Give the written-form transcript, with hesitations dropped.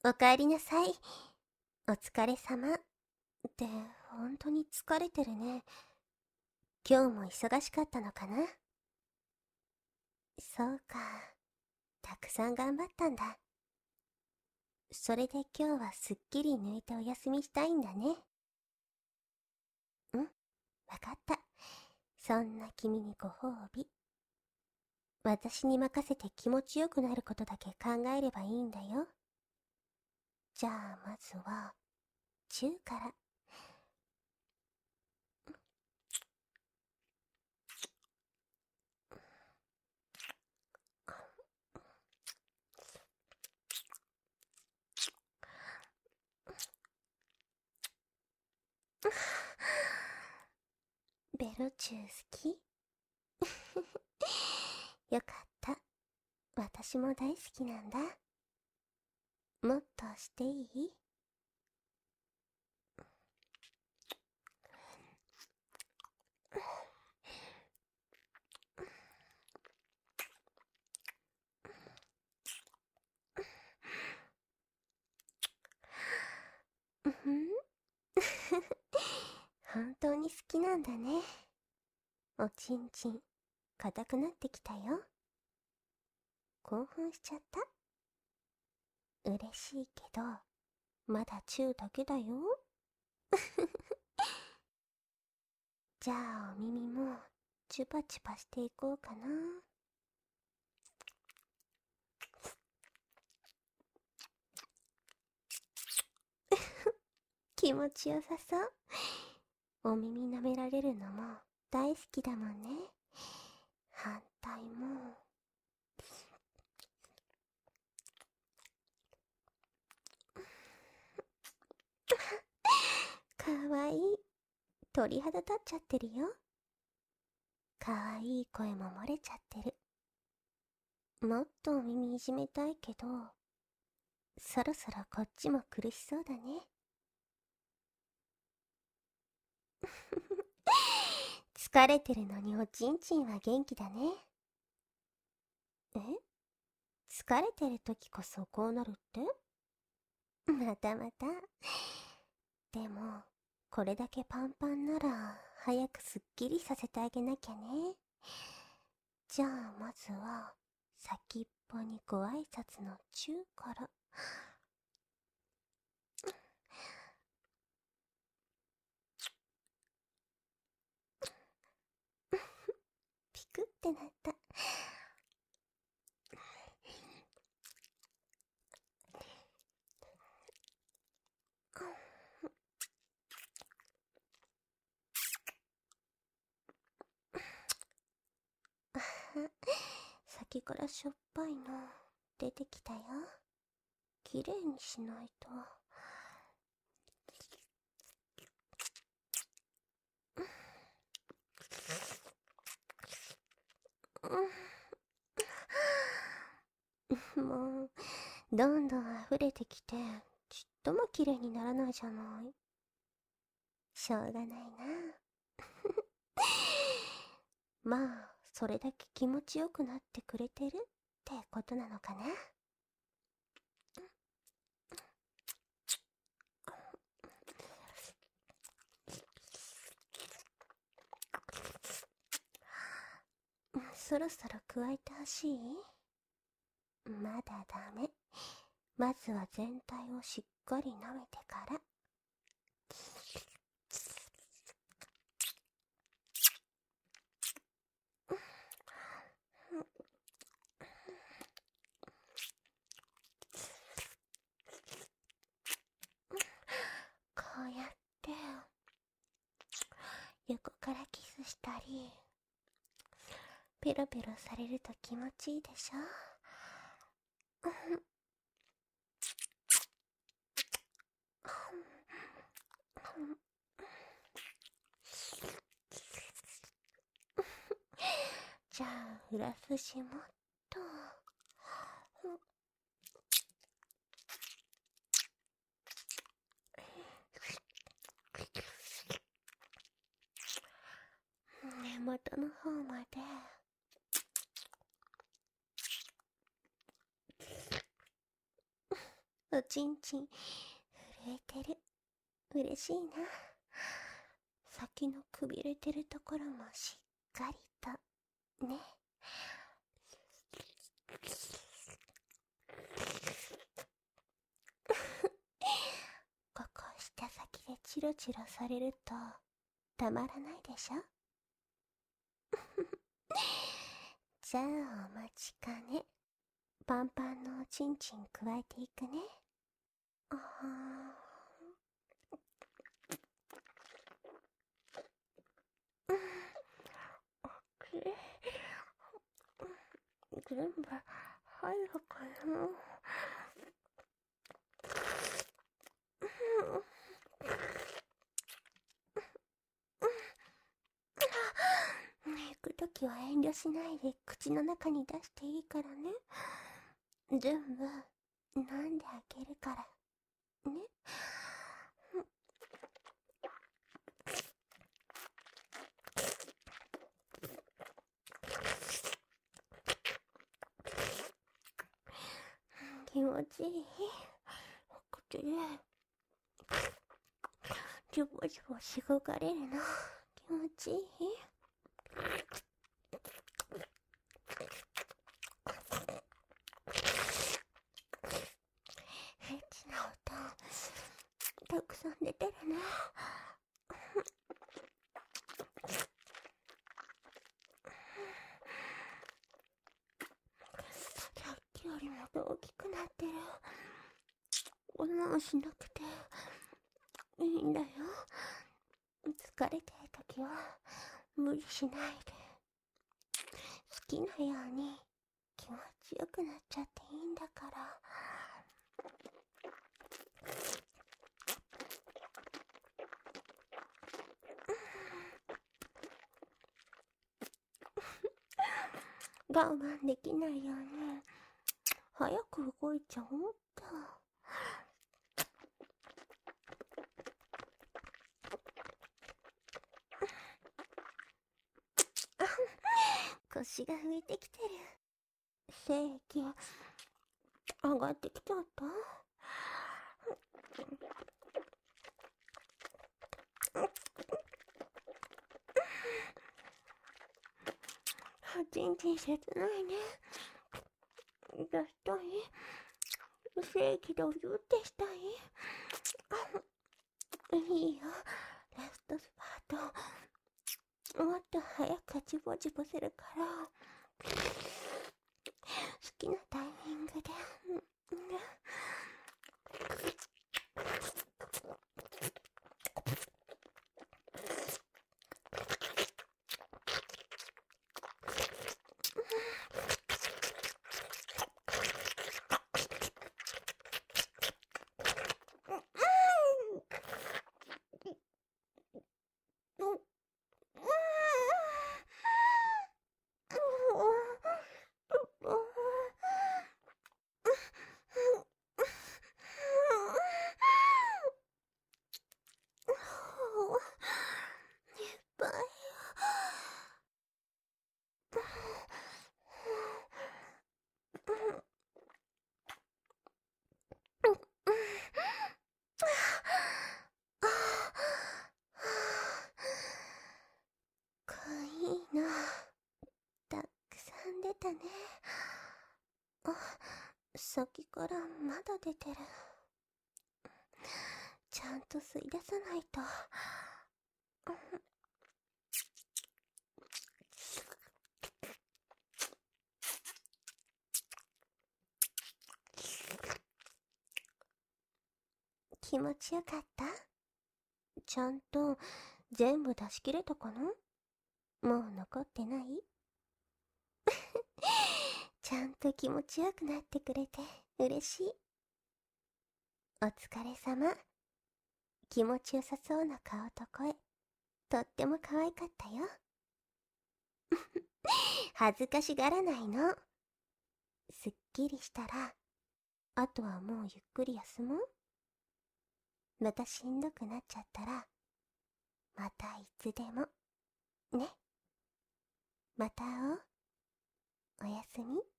おかえりなさい。お疲れ様。って本当に疲れてるね。今日も忙しかったのかな？そうか。たくさん頑張ったんだ。それで今日はすっきり抜いてお休みしたいんだね。わかった。そんな君にご褒美。私に任せて気持ちよくなることだけ考えればいいんだよ。じゃあまずは、チューから。ベロチュー好き？よかった。私も大好きなんだ。もっとしていい？本当に好きなんだね。おちんちん、硬くなってきたよ。興奮しちゃった？嬉しいけど、まだチューだけだよ。じゃあお耳もチュパチュパしていこうかな。気持ちよさそう。お耳舐められるのも大好きだもんね。反対も。かわいい。鳥肌立っちゃってるよ。かわいい声も漏れちゃってる。もっとお耳いじめたいけど、そろそろこっちも苦しそうだね。疲れてるのにおちんちんは元気だね。え？疲れてる時こそこうなるって？またまた。でも、これだけパンパンなら、早くすっきりさせてあげなきゃね。じゃあまずは、先っぽにご挨拶のチューから。ピクってなった。先からしょっぱいの出てきたよ。きれいにしないと。もう、どんどん溢れてきて、ちっともきれいにならないじゃない。しょうがないな。まあ、それだけ気持ちよくなってくれてるってことなのかな。そろそろ加えてほしい？まだダメ。まずは全体をしっかり舐めてから。こうやって横からキスしたり、ペロペロされると気持ちいいでしょ？じゃあ裏筋もっと。根元の方まで。おちんちん、震えてる。嬉しいな。先のくびれてるところもしっかりと、ね。ここ舌先でチロチロされると、たまらないでしょ。じゃあお待ちかね。パンパンのおちんちん加えていくね。あー、全部入るかな。行くときは遠慮しないで口の中に出していいからね。全部飲んであげるからね。気持ちいい。口でジュボジュボしごかれるの気持ちいい。エッチな音たくさん出てるね。さっきよりも大きくなってる。こんなのしなくていいんだよ。疲れてるときは無理しないで、好きなように気持ちよくなっちゃっていいんだから。我慢できないよね。早く動いちゃおうっと。腰が浮いてきてる。精液上がってきちゃった。ちんちん切ないね。出したい。精液でお湯ってしたい。いいよ。ラストスパート。もっと早くジュボジュボするから。好きなタイミングで。かいいな。たくさん出たね。あ、さっきからまだ出てる。ちゃんと吸い出さないと。気持ちよかった？ちゃんと全部出し切れたかな？もう残ってない？ちゃんと気持ちよくなってくれて嬉しい。お疲れ様。気持ちよさそうな顔と声、とっても可愛かったよ。恥ずかしがらないの。すっきりしたら、あとはもうゆっくり休もう。またしんどくなっちゃったら、またいつでも。ね。また会おう。おやすみ。